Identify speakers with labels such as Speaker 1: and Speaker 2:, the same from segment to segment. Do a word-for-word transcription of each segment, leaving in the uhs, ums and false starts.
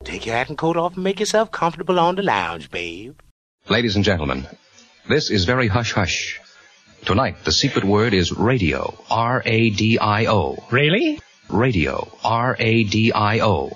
Speaker 1: Take your hat and coat off and make yourself comfortable on the lounge, babe.
Speaker 2: Ladies and gentlemen, this is very hush-hush. Tonight, the secret word is radio. R A D I O.
Speaker 3: Really?
Speaker 2: Radio. R A D I O.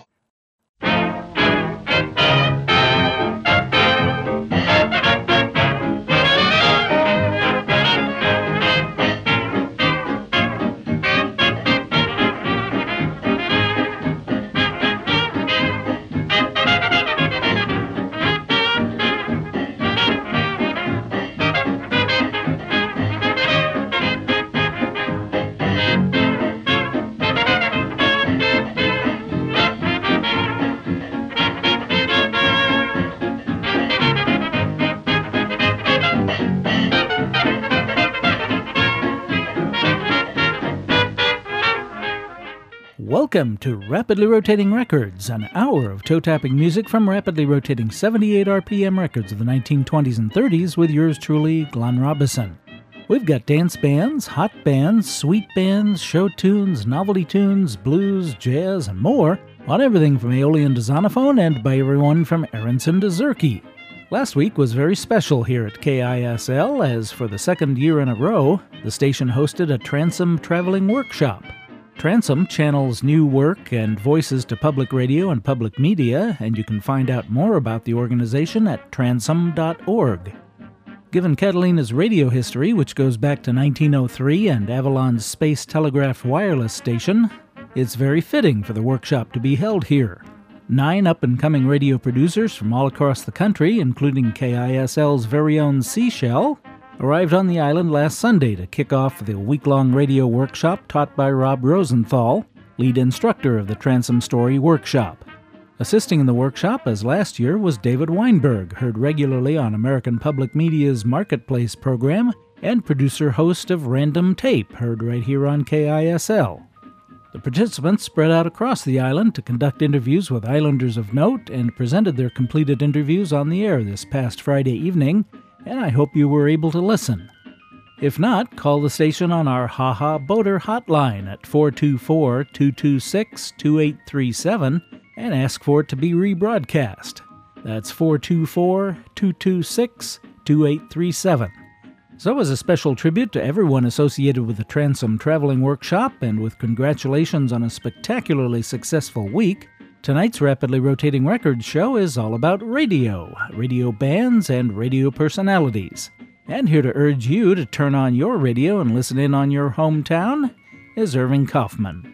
Speaker 4: Welcome to Rapidly Rotating Records, an hour of toe-tapping music from rapidly rotating seventy-eight R P M records of the nineteen twenties and thirties with yours truly, Glenn Robison. We've got dance bands, hot bands, sweet bands, show tunes, novelty tunes, blues, jazz, and more on everything from Aeolian to Zonophone and by everyone from Aronson to Zerke. Last week was very special here at K I S L as for the second year in a row, the station hosted a Transom Traveling Workshop. Transom channels new work and voices to public radio and public media, and you can find out more about the organization at transom dot org. Given Catalina's radio history, which goes back to nineteen oh three and Avalon's Space Telegraph Wireless station, it's very fitting for the workshop to be held here. Nine up-and-coming radio producers from all across the country, including K I S L's very own Seashell, arrived on the island last Sunday to kick off the week-long radio workshop taught by Rob Rosenthal, lead instructor of the Transom Story Workshop. Assisting in the workshop, as last year, was David Weinberg, heard regularly on American Public Media's Marketplace program, and producer-host of Random Tape, heard right here on K I S L. The participants spread out across the island to conduct interviews with islanders of note and presented their completed interviews on the air this past Friday evening, and I hope you were able to listen. If not, call the station on our Ha Ha Boater hotline at four two four, two two six, two eight three seven and ask for it to be rebroadcast. That's four two four, two two six, two eight three seven. So as a special tribute to everyone associated with the Transom Traveling Workshop and with congratulations on a spectacularly successful week, tonight's Rapidly Rotating Records show is all about radio, radio bands, and radio personalities. And here to urge you to turn on your radio and listen in on your hometown is Irving Kaufman.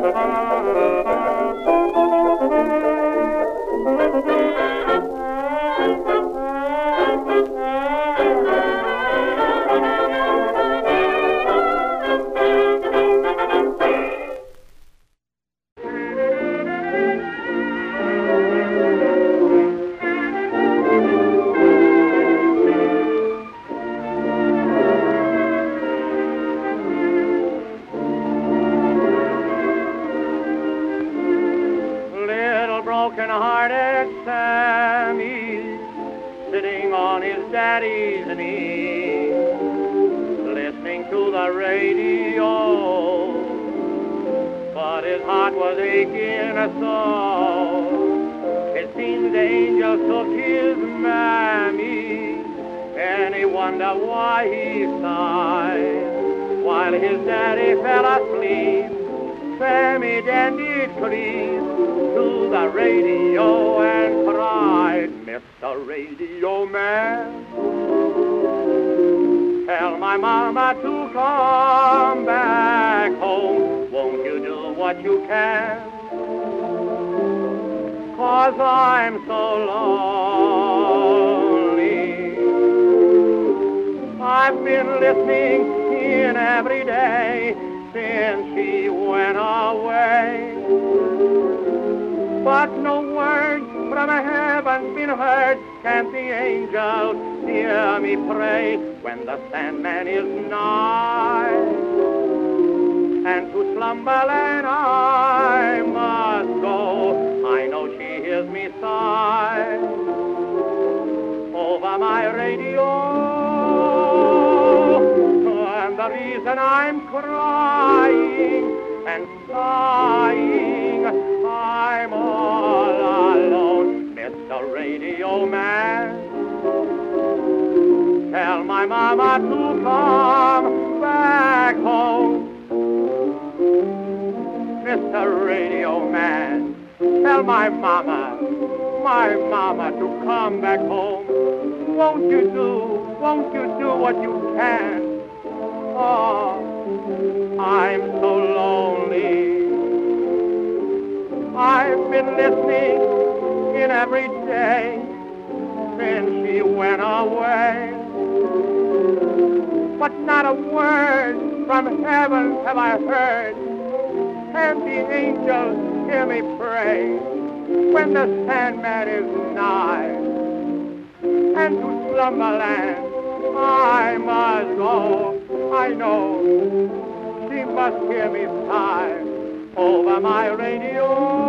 Speaker 3: broken-hearted Sammy, sitting on his daddy's knee, listening to the radio, but his heart was aching so. It seems the angel took his mammy, and he wondered why he sighed, while his daddy fell asleep. Sammy then did cleave to the radio and cried, Mister Radio Man, tell my mama to come back home. Won't you do what you can? 'Cause I'm so lonely. I've been listening in every day since she went away, but no word from heaven's been heard. Can't the angels hear me pray when the Sandman is nigh? And to slumberland I must go. I know she hears me sigh over my radio. And the reason I'm crying and sighing, I'm all alone, Mister Radio Man. Tell my mama to come back home. Mister Radio Man, tell my mama, my mama to come back home. Won't you do, won't you do what you can? Oh, I'm so lonely. I've been listening in every day since she went away, but not a word from heaven have I heard. And the angels hear me pray when the Sandman is nigh. And to slumberland I must go. I know she must hear me sigh over my radio.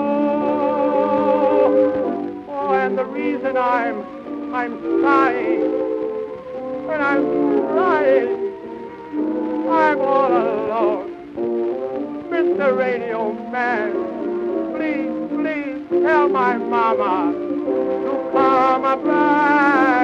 Speaker 3: Oh, and the reason I'm I'm sighing and I'm crying, I'm all alone. Mister Radio Man, please, please tell my mama to come back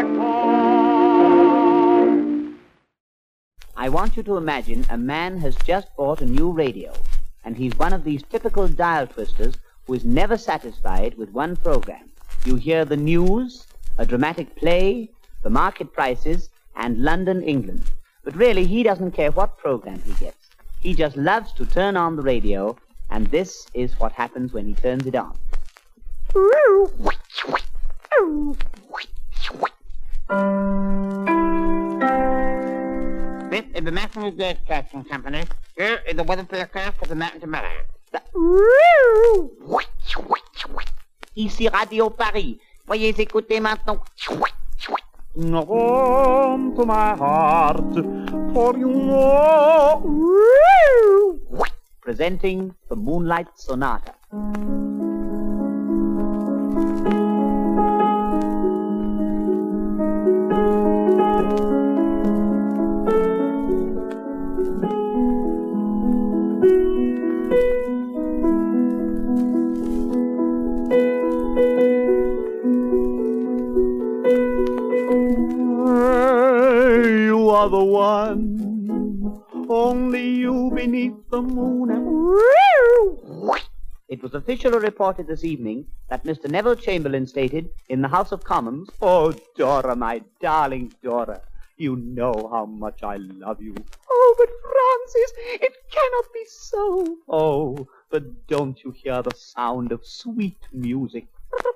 Speaker 3: home.
Speaker 5: I want you to imagine a man has just bought a new radio, and he's one of these typical dial twisters who is never satisfied with one program. You hear the news, a dramatic play, the market prices, and London, England. But really, he doesn't care what program he gets. He just loves to turn on the radio, and this is what happens when he turns it on.
Speaker 6: This is the National Broadcasting Company. Here is the weather forecast for the night tomorrow.
Speaker 5: Ici Radio Paris. Veuillez écouter maintenant.
Speaker 7: Home to my heart, for you know.
Speaker 5: Presenting the Moonlight Sonata.
Speaker 7: You are the one, only you beneath the moon and...
Speaker 5: It was officially reported this evening that Mister Neville Chamberlain stated in the House of Commons,
Speaker 7: Oh, Dora, my darling Dora, you know how much I love you. Oh, Oh, but Francis, it cannot be so. Oh, but don't you hear the sound of sweet music?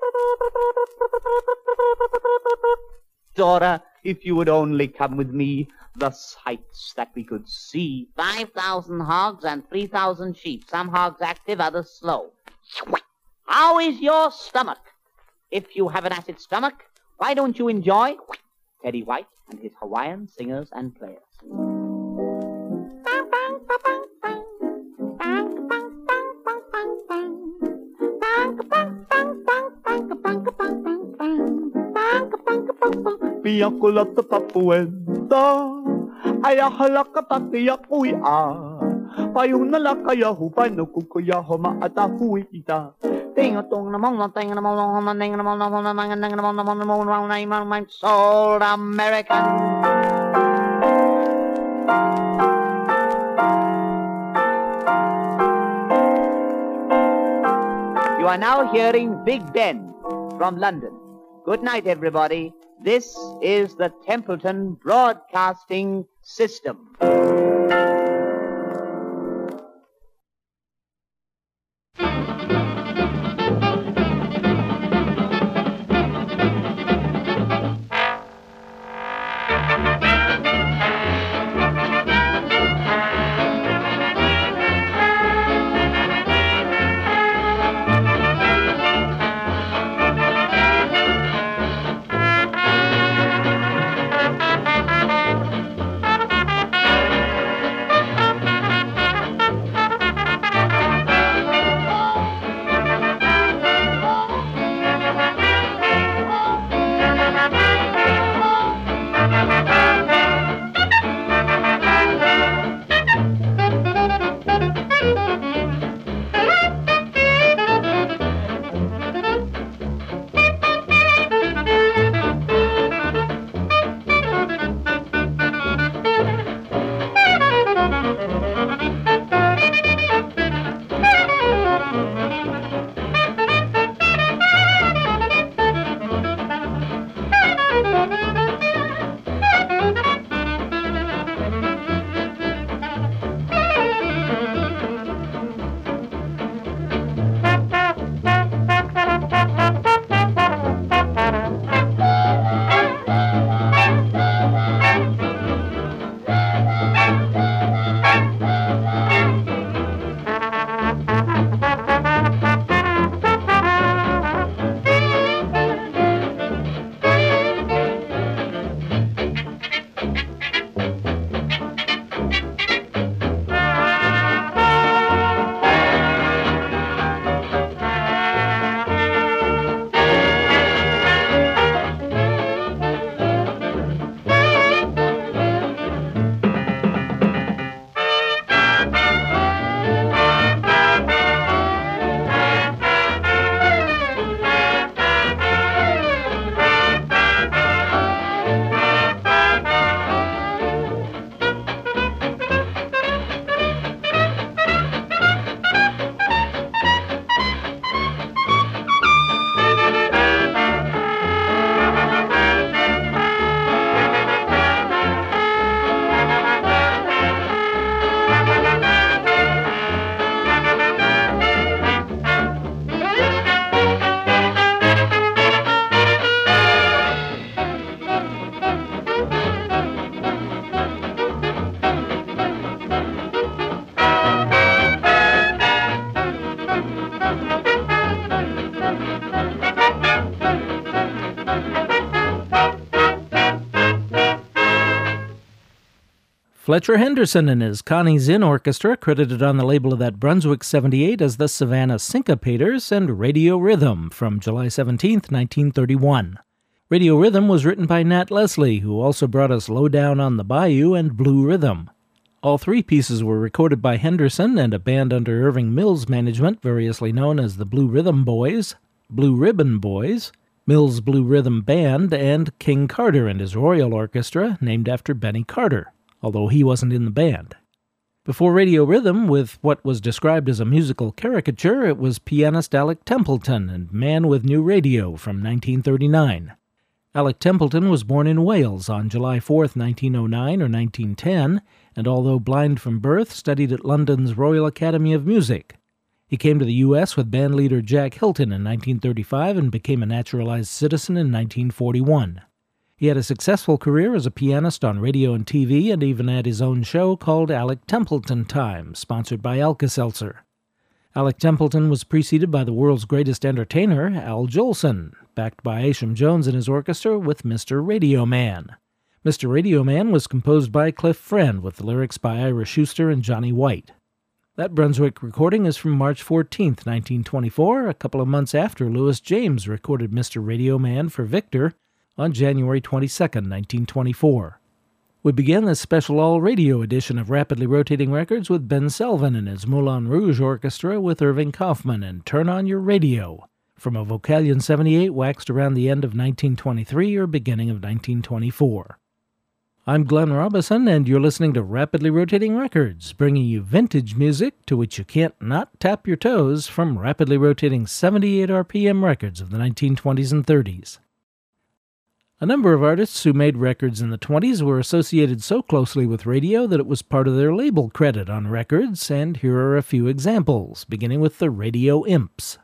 Speaker 7: Dora, if you would only come with me, the sights that we could see.
Speaker 5: Five thousand hogs and three thousand sheep. Some hogs active, others slow. How is your stomach? If you have an acid stomach, why don't you enjoy Teddy White and his Hawaiian singers and players?
Speaker 7: Piakulata papuenta, ayahalaka takiyakuya, payunala kaya hupano kukuya homa atahui ita.
Speaker 5: Ding a dong, the moon, thing, and the moon, the thing, and the moon, the moon, the moon, the moon, the moon, the moon, the moon, my soul American. You are now hearing Big Ben from London. Good night, everybody. This is the Templeton Broadcasting System.
Speaker 4: Fletcher Henderson and his Connie Zinn Orchestra, credited on the label of that Brunswick seventy-eight as the Savannah Syncopators, and Radio Rhythm from July seventeenth, nineteen thirty-one. Radio Rhythm was written by Nat Leslie, who also brought us Low Down on the Bayou and Blue Rhythm. All three pieces were recorded by Henderson and a band under Irving Mills' management, variously known as the Blue Rhythm Boys, Blue Ribbon Boys, Mills Blue Rhythm Band, and King Carter and his Royal Orchestra, named after Benny Carter, although he wasn't in the band. Before Radio Rhythm, with what was described as a musical caricature, it was pianist Alec Templeton and Man with New Radio from nineteen thirty-nine. Alec Templeton was born in Wales on July fourth, nineteen oh nine or nineteen ten, and although blind from birth, studied at London's Royal Academy of Music. He came to the U S with bandleader Jack Hilton in nineteen thirty-five and became a naturalized citizen in nineteen forty-one. He had a successful career as a pianist on radio and T V, and even had his own show called Alec Templeton Time, sponsored by Alka-Seltzer. Alec Templeton was preceded by the world's greatest entertainer, Al Jolson, backed by Asham Jones and his orchestra with Mister Radio Man. Mister Radio Man was composed by Cliff Friend, with the lyrics by Ira Schuster and Johnny White. That Brunswick recording is from March fourteenth, nineteen twenty-four, a couple of months after Louis James recorded Mister Radio Man for Victor on January twenty-second, nineteen twenty-four. We began this special all-radio edition of Rapidly Rotating Records with Ben Selvin and his Moulin Rouge Orchestra with Irving Kaufman and Turn On Your Radio, from a Vocalion seventy-eight waxed around the end of nineteen twenty-three or beginning of nineteen twenty-four. I'm Glenn Robison, and you're listening to Rapidly Rotating Records, bringing you vintage music to which you can't not tap your toes from rapidly rotating seventy-eight R P M records of the nineteen twenties and thirties. A number of artists who made records in the twenties were associated so closely with radio that it was part of their label credit on records, and here are a few examples, beginning with the Radio Imps.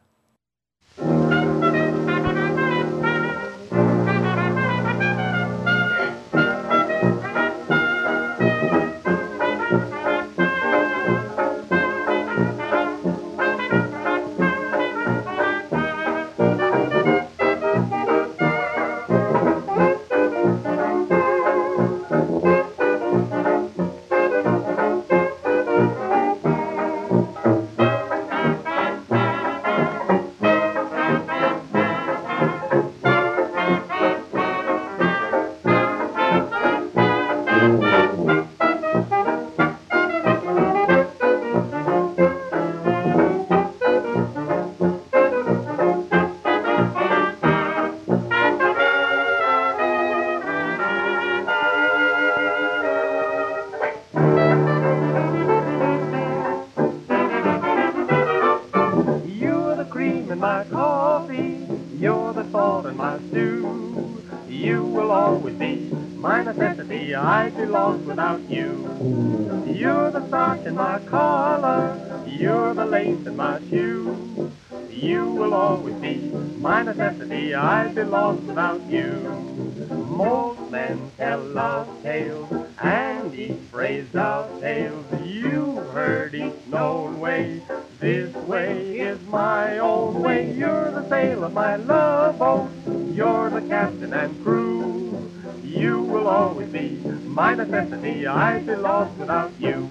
Speaker 3: Without you, you're the starch in my collar, you're the lace in my shoe. You will always be my necessity, I'd be lost without you. Most men tell love tales, and each phrase dovetails. You've heard each known way, this way is my own way. You're the sail of my love boat, you're the captain and crew. You will always be my necessity, I'd be lost without you.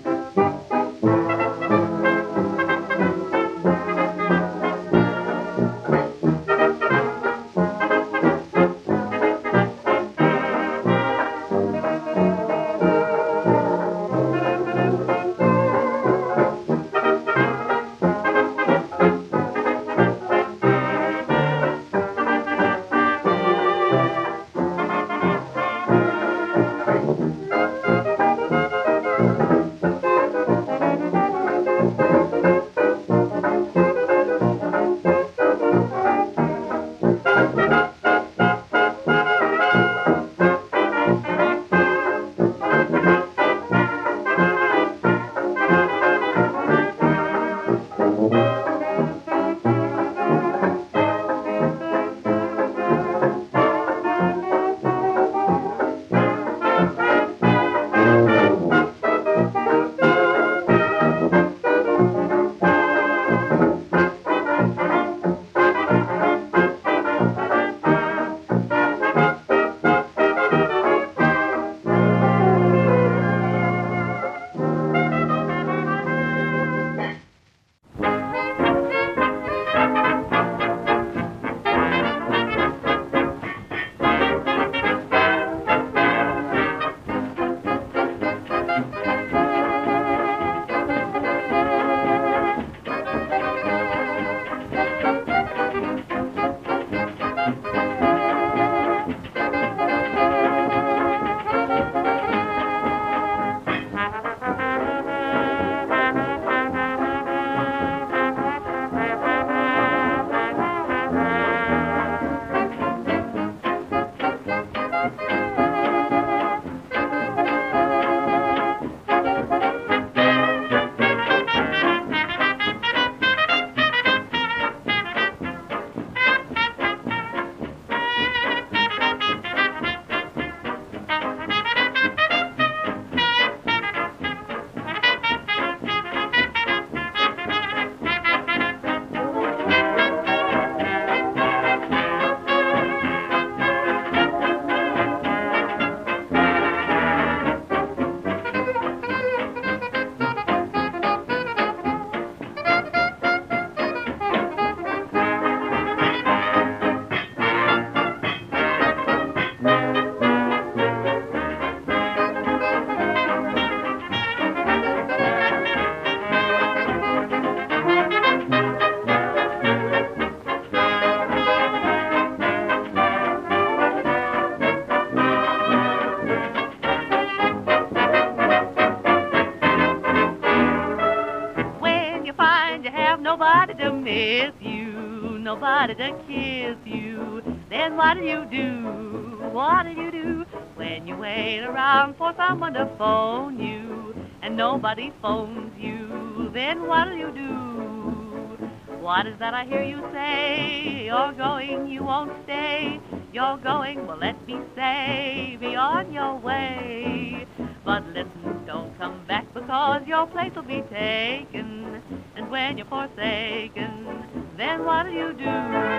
Speaker 8: have nobody to miss you, nobody to kiss you, then what'll you do? What'll you do when you wait around for someone to phone you and nobody phones you? Then what'll you do? What is that I hear you say? You're going, you won't stay. You're going, well, let me say, be on your way. But listen, don't come back because your place will be taken. And when you're forsaken, then what'll you do?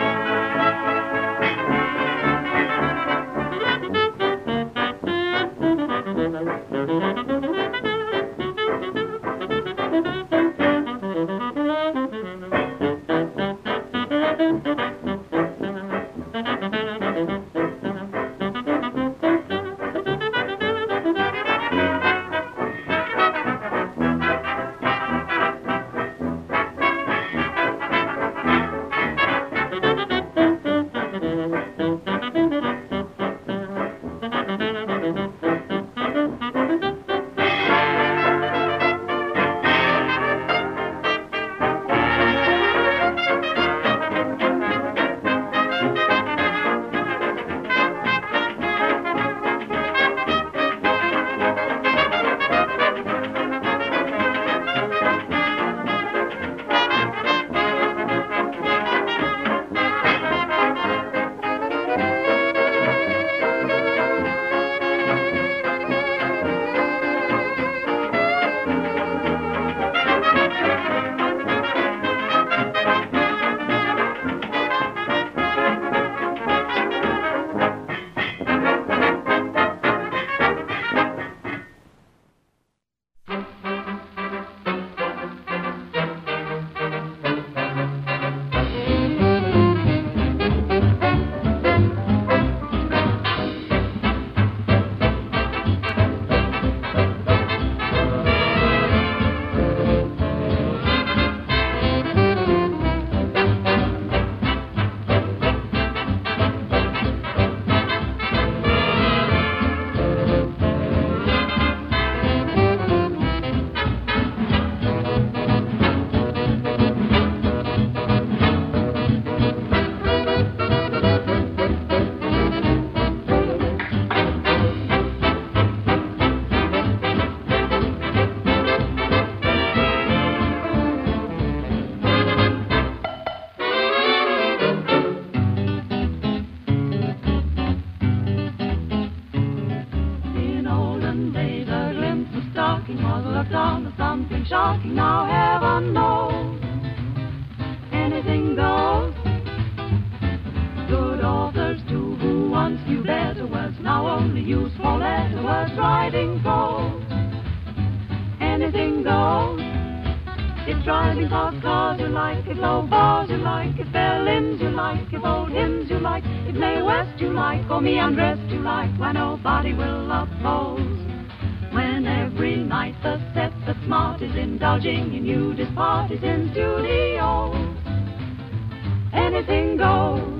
Speaker 9: shocking, now heaven knows anything goes. Good authors too, who once knew better words, now only use four letter words, writing prose. Anything goes. If driving fast cars you like, if low bars you like, if violins you like, if old hymns you like, if Mae West you like, or me undressed you like, why nobody will oppose. When every night the set that's smart is indulging in nudist parties in studios, anything goes.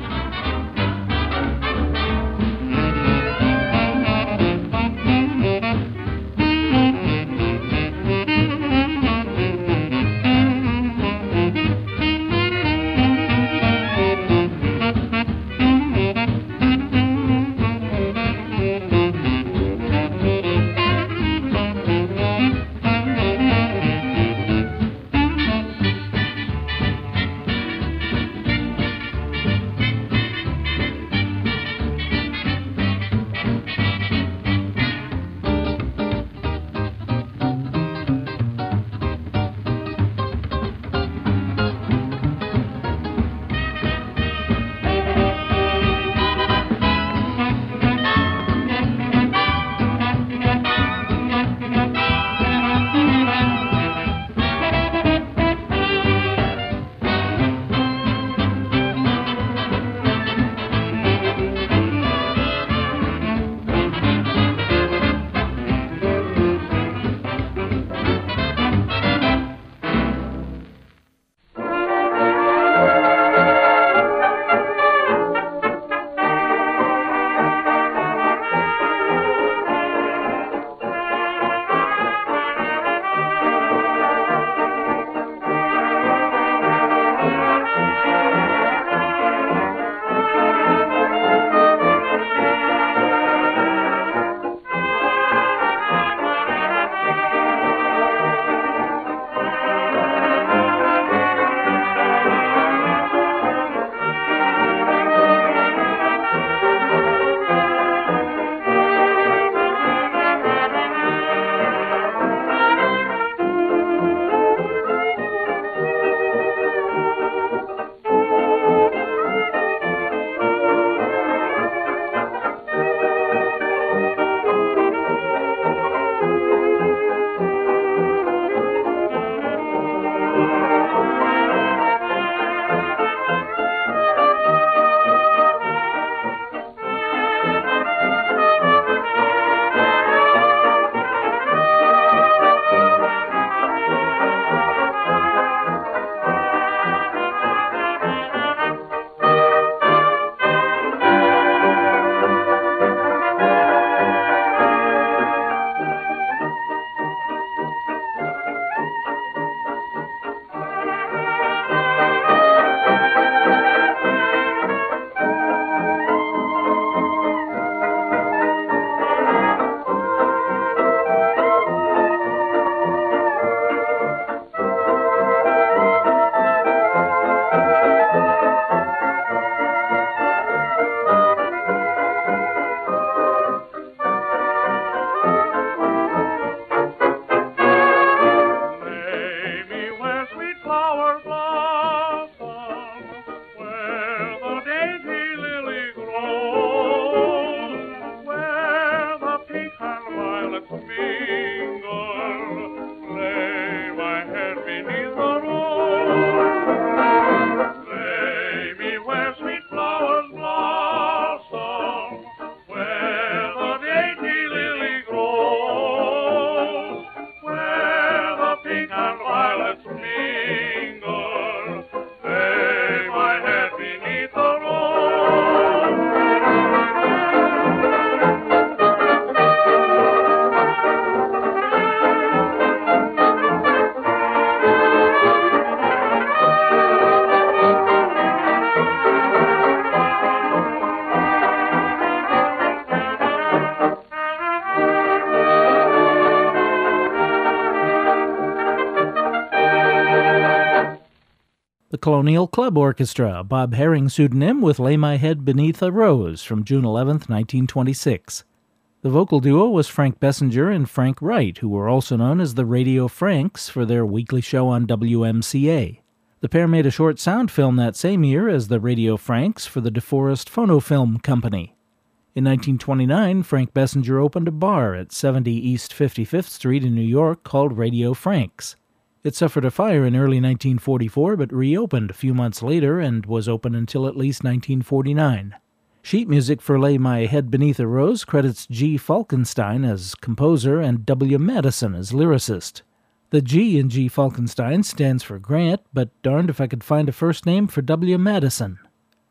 Speaker 4: The Colonial Club Orchestra, a Bob Herring pseudonym with Lay My Head Beneath a Rose from June eleventh, nineteen twenty-six. The vocal duo was Frank Bessinger and Frank Wright, who were also known as the Radio Franks for their weekly show on W M C A. The pair made a short sound film that same year as the Radio Franks for the DeForest Phonofilm Company. In nineteen twenty-nine, Frank Bessinger opened a bar at seventy East fifty-fifth Street in New York called Radio Franks. It suffered a fire in early nineteen forty-four but reopened a few months later and was open until at least nineteen forty-nine. Sheet music for Lay My Head Beneath a Rose credits G. Falkenstein as composer and W. Madison as lyricist. The G in G. Falkenstein stands for Grant, but darned if I could find a first name for W. Madison.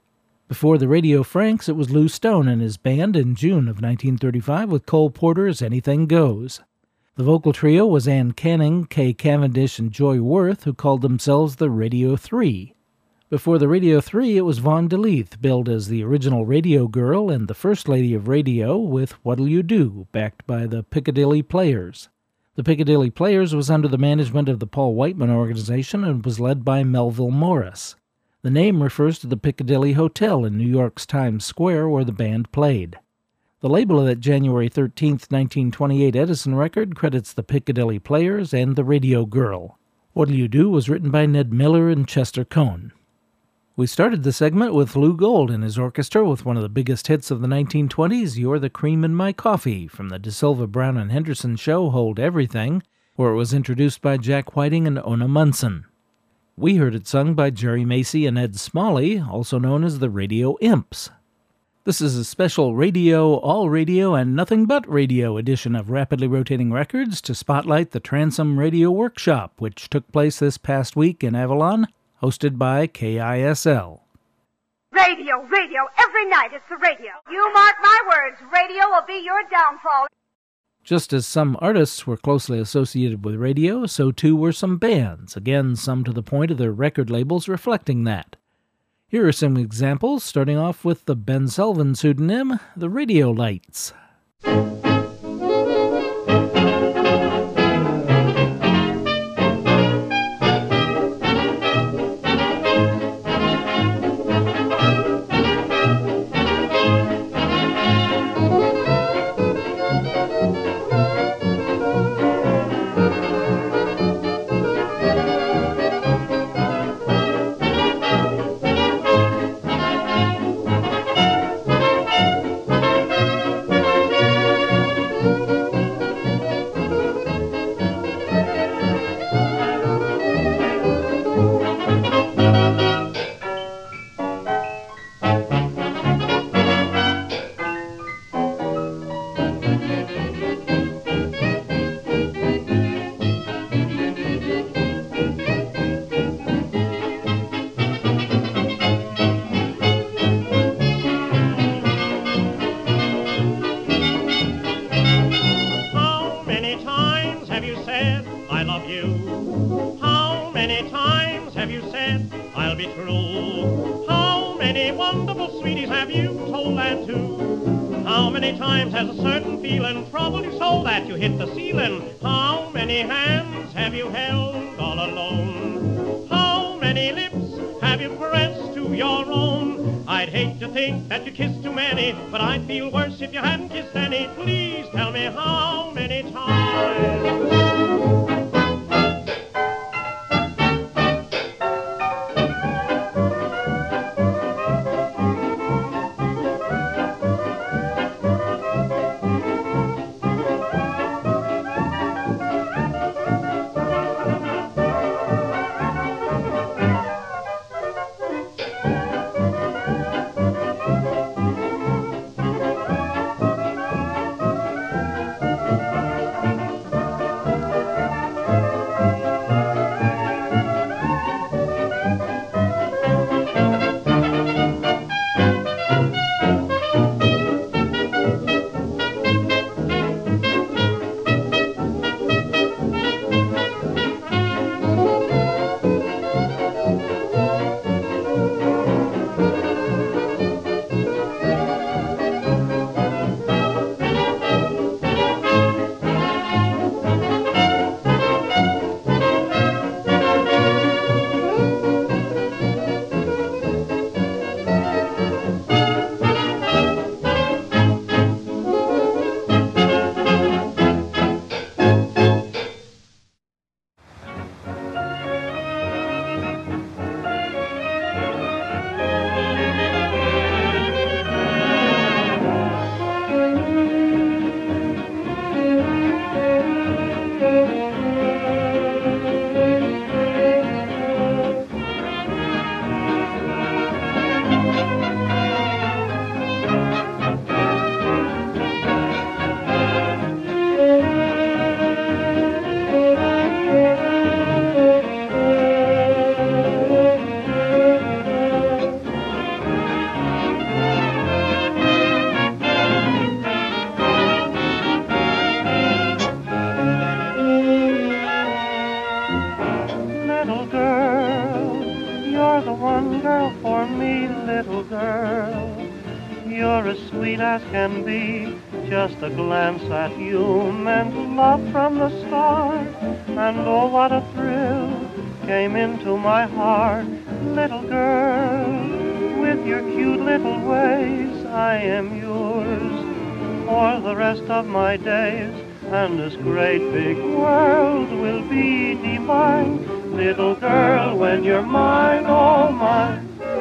Speaker 4: Before the Radio Franks, it was Lou Stone and his band in June of nineteen thirty-five with Cole Porter's Anything Goes. The vocal trio was Ann Canning, Kay Cavendish, and Joy Worth, who called themselves the Radio Three. Before the Radio Three, it was Vaughn DeLeath, billed as the original Radio Girl and the First Lady of Radio, with What'll You Do, backed by the Piccadilly Players. The Piccadilly Players was under the management of the Paul Whiteman Organization and was led by Melville Morris. The name refers to the Piccadilly Hotel in New York's Times Square where the band played. The label of that January thirteenth, nineteen twenty-eight Edison record credits the Piccadilly Players and the Radio Girl. What'll You Do was written by Ned Miller and Chester Cohn. We started the segment with Lou Gold and his orchestra with one of the biggest hits of the nineteen twenties, You're the Cream in My Coffee, from the DeSilva, Brown and Henderson show Hold Everything, where it was introduced by Jack Whiting and Ona Munson. We heard it sung by Jerry Macy and Ed Smalley, also known as the Radio Imps. This is a special radio, all radio, and nothing but radio edition of Rapidly Rotating Records to spotlight the Transom Radio Workshop, which took place this past week in Avalon, hosted by K I S L.
Speaker 10: Radio, radio, every night it's the radio. You mark my words, radio will be your downfall.
Speaker 4: Just as some artists were closely associated with radio, so too were some bands, again some to the point of their record labels reflecting that. Here are some examples, starting off with the Ben Selvin pseudonym, the Radio Lights.
Speaker 11: But I'd feel worse if you hadn't kissed any. Please tell me how many times.
Speaker 3: You're the one girl for me, little girl. You're as sweet as can be. Just a glance at you meant love from the start. And oh, what a thrill came into my heart. Little girl, with your cute little ways, I am yours for the rest of my days. And this great big world will be divine. Little girl, when you're mine, oh mine.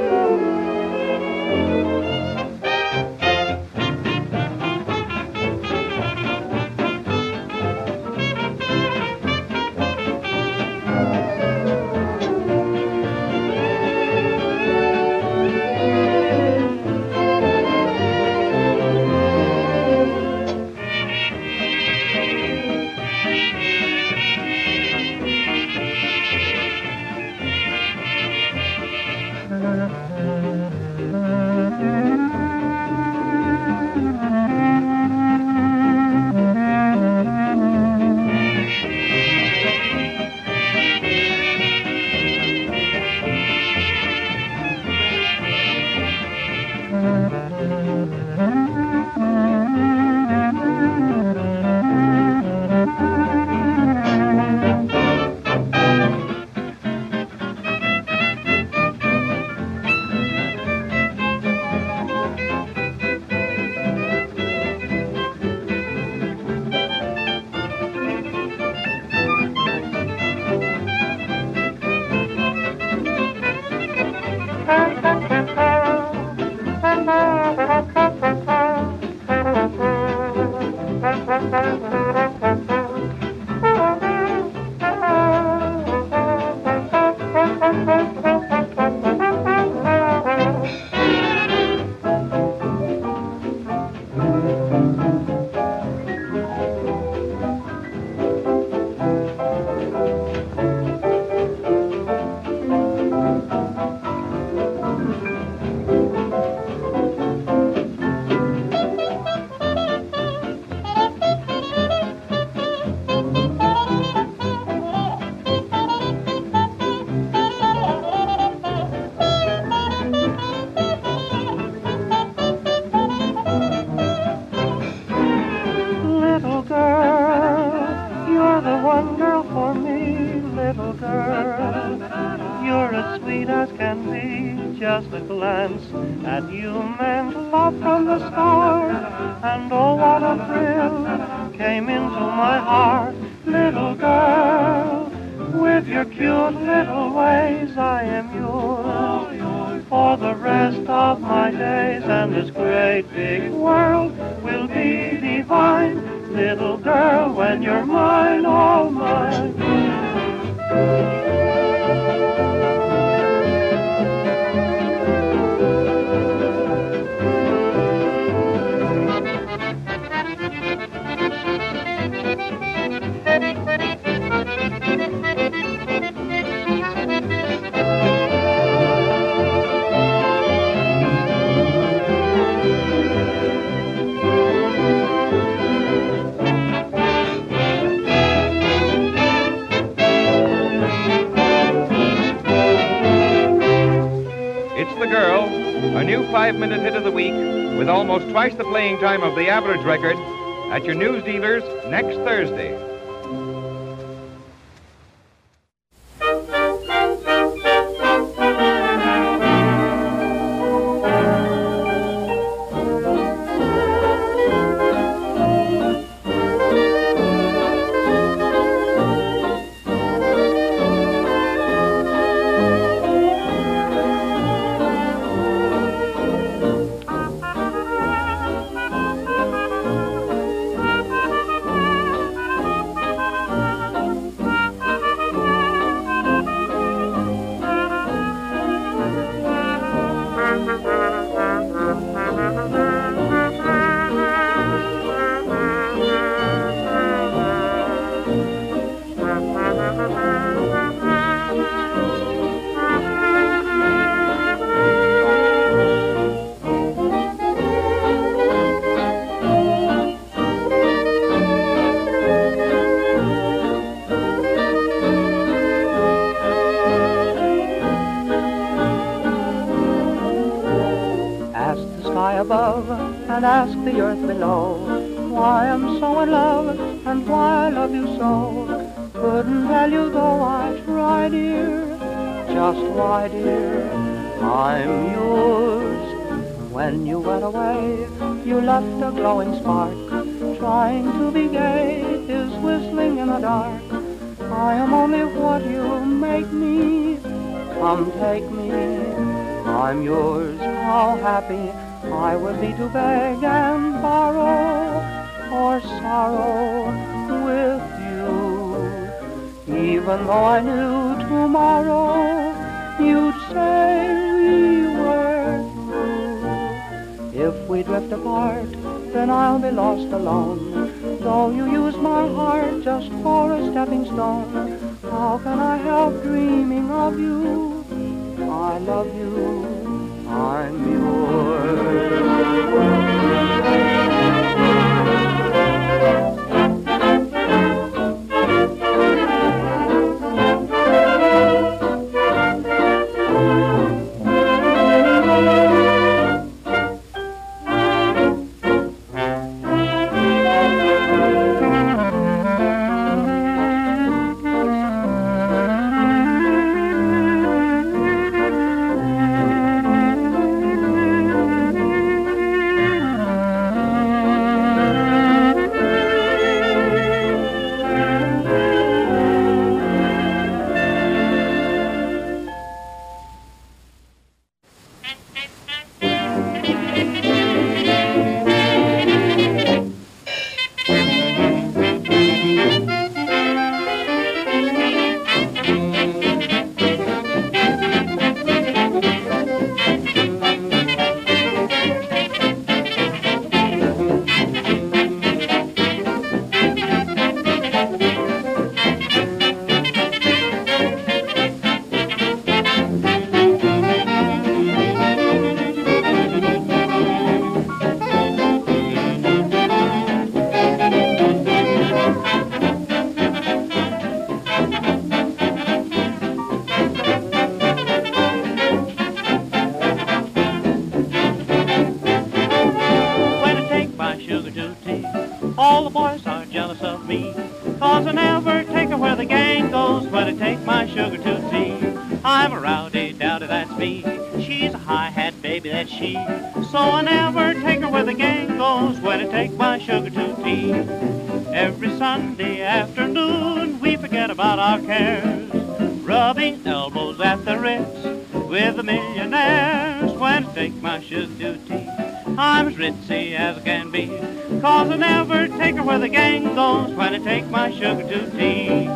Speaker 3: Just a glance at you meant love from the start. And oh, what a thrill came into my heart. Little girl, with your cute little ways, I am yours for the rest of my days. And this great big world will be divine. Little girl, when you're mine, all mine.
Speaker 12: A new five-minute hit of the week with almost twice the playing time of the average record at your news dealers next Thursday.
Speaker 13: sky above and ask the earth below why I'm so in love and why I love you so. Couldn't tell you though I try, dear, just why, dear, I'm yours. When you went away, you left a glowing spark, trying to be gay, is whistling in the dark. I am only what you make me, come take me, I'm yours. How happy I would be to beg and borrow or sorrow with you. Even though I knew tomorrow you'd say we were through. If we drift apart, then I'll be lost alone, though you use my heart just for a stepping stone. How can I help dreaming of you? I love you, I'm yours.
Speaker 14: So I never take her where the gang goes when I take my sugar to tea. Every Sunday afternoon we forget about our cares, rubbing elbows at the Ritz with the millionaires. When I take my sugar to tea, I'm as ritzy as I can be, 'cause I never take her where the gang goes when I take my sugar to tea.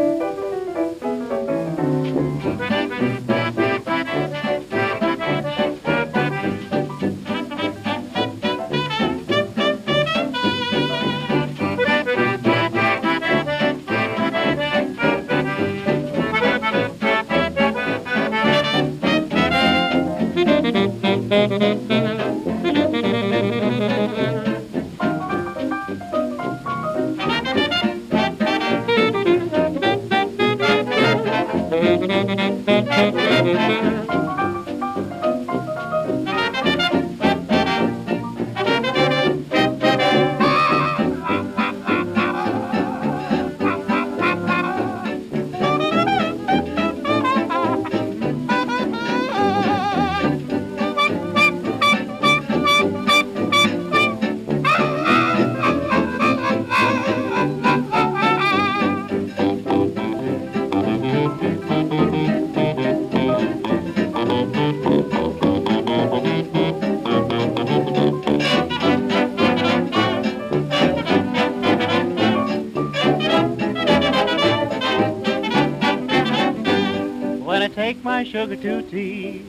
Speaker 14: Take my sugar to tea.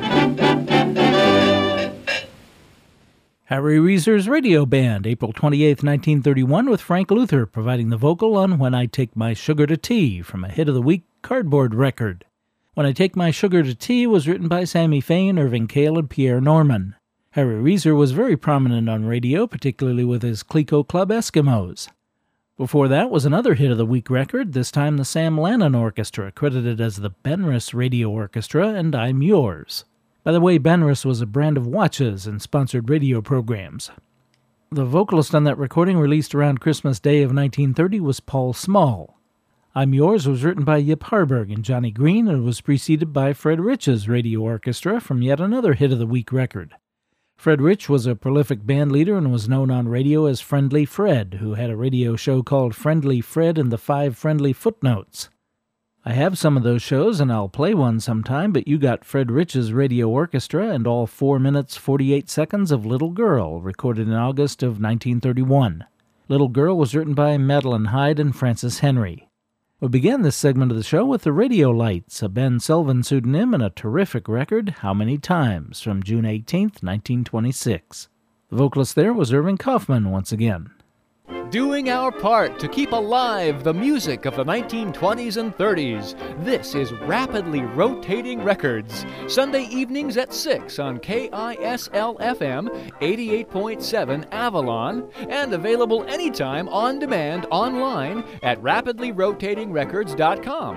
Speaker 4: Harry Reser's Radio Band, April twenty-eighth, nineteen thirty-one, with Frank Luther providing the vocal on When I Take My Sugar to Tea from a Hit of the Week cardboard record. When I Take My Sugar to Tea was written by Sammy Fain, Irving Kale, and Pierre Norman. Harry Reser was very prominent on radio, particularly with his Clico Club Eskimos. Before that was another Hit of the Week record, this time the Sam Lannon Orchestra, credited as the Benris Radio Orchestra, and I'm Yours. By the way, Benrus was a brand of watches and sponsored radio programs. The vocalist on that recording, released around Christmas Day of nineteen thirty, was Paul Small. I'm Yours was written by Yip Harburg and Johnny Green and was preceded by Fred Rich's radio orchestra from yet another Hit of the Week record. Fred Rich was a prolific band leader and was known on radio as Friendly Fred, who had a radio show called Friendly Fred and the Five Friendly Footnotes. I have some of those shows, and I'll play one sometime, but you got Fred Rich's radio orchestra and all four minutes, forty-eight seconds of Little Girl, recorded in August of nineteen thirty-one. Little Girl was written by Madeline Hyde and Francis Henry. We began this segment of the show with the Radio Lights, a Ben Sullivan pseudonym, and a terrific record, How Many Times, from June eighteenth, nineteen twenty-six. The vocalist there was Irving Kaufman once again.
Speaker 15: Doing our part to keep alive the music of the nineteen twenties and thirties. This is Rapidly Rotating Records, Sunday evenings at six on K I S L F M, eighty-eight point seven Avalon, and available anytime on demand online at rapidly rotating records dot com.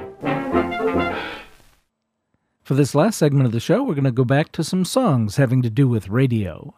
Speaker 4: For this last segment of the show, we're going to go back to some songs having to do with radio.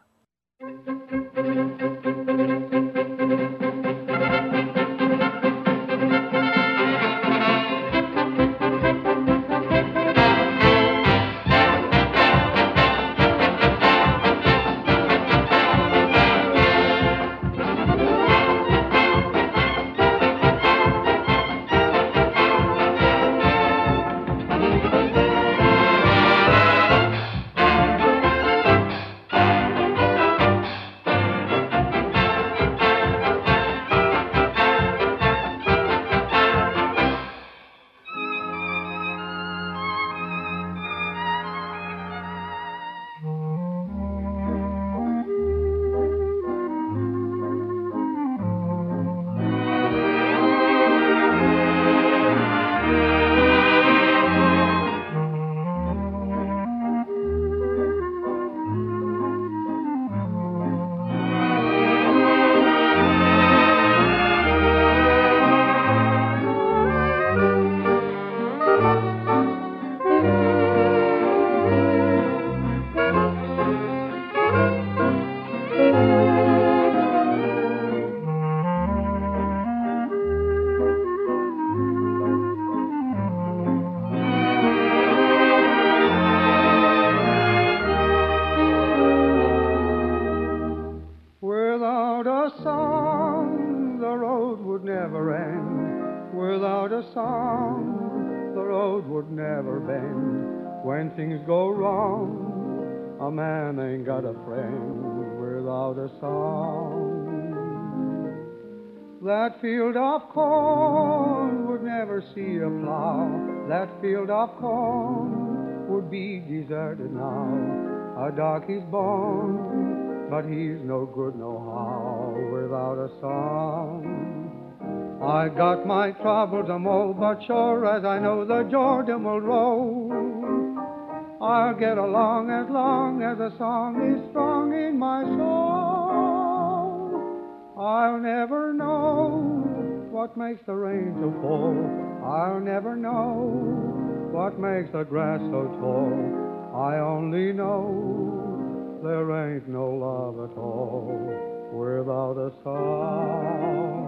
Speaker 16: Things go wrong, a man ain't got a friend without a song. That field of corn would never see a plow. That field of corn would be deserted now. A dog is born, but he's no good no how without a song. I got my troubles a mo, but sure as I know the Jordan will roll, I'll get along as long as the song is strong in my soul. I'll never know what makes the rain so fall. I'll never know what makes the grass so tall. I only know there ain't no love at all without a song.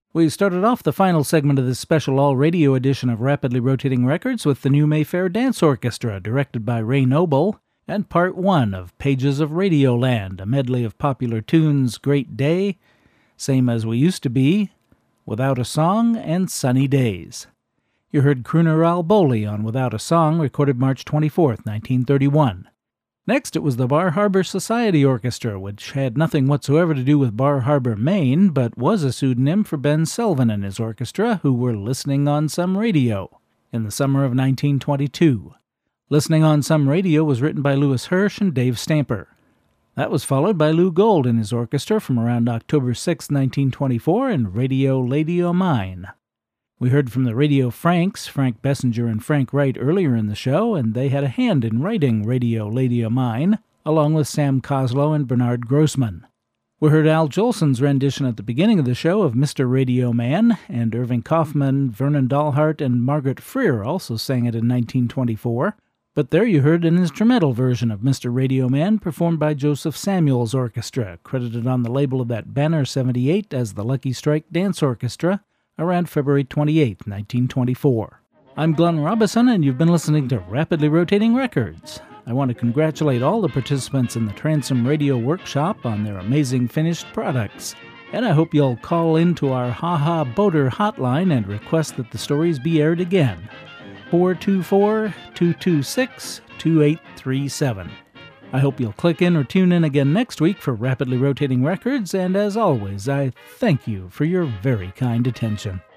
Speaker 4: We started off the final segment of this special all-radio edition of Rapidly Rotating Records with the New Mayfair Dance Orchestra, directed by Ray Noble, and part one of Pages of Radioland, a medley of popular tunes Great Day, Same as We Used to Be, Without a Song, and Sunny Days. You heard crooner Al Bowley on Without a Song, recorded March twenty-fourth, nineteen thirty-one. Next, it was the Bar Harbor Society Orchestra, which had nothing whatsoever to do with Bar Harbor, Maine, but was a pseudonym for Ben Selvin and his orchestra, who were listening on some radio in the summer of nineteen twenty-two. Listening on Some Radio was written by Louis Hirsch and Dave Stamper. That was followed by Lou Gold and his orchestra from around October sixth, nineteen twenty-four, in Radio Lady O' Mine. We heard from the Radio Franks, Frank Bessinger and Frank Wright, earlier in the show, and they had a hand in writing Radio Lady O' Mine, along with Sam Coslow and Bernard Grossman. We heard Al Jolson's rendition at the beginning of the show of Mister Radio Man, and Irving Kaufman, Vernon Dalhart, and Margaret Freer also sang it in nineteen twenty-four. But there you heard an instrumental version of Mister Radio Man performed by Joseph Samuel's orchestra, credited on the label of that banner seventy-eight as the Lucky Strike Dance Orchestra, around February twenty-eighth, nineteen twenty-four. I'm Glenn Robison, and you've been listening to Rapidly Rotating Records. I want to congratulate all the participants in the Transom Radio Workshop on their amazing finished products. And I hope you'll call into our Ha Ha Boater hotline and request that the stories be aired again. four two four, two two six, two eight three seven. I hope you'll click in or tune in again next week for Rapidly Rotating Records, and as always, I thank you for your very kind attention.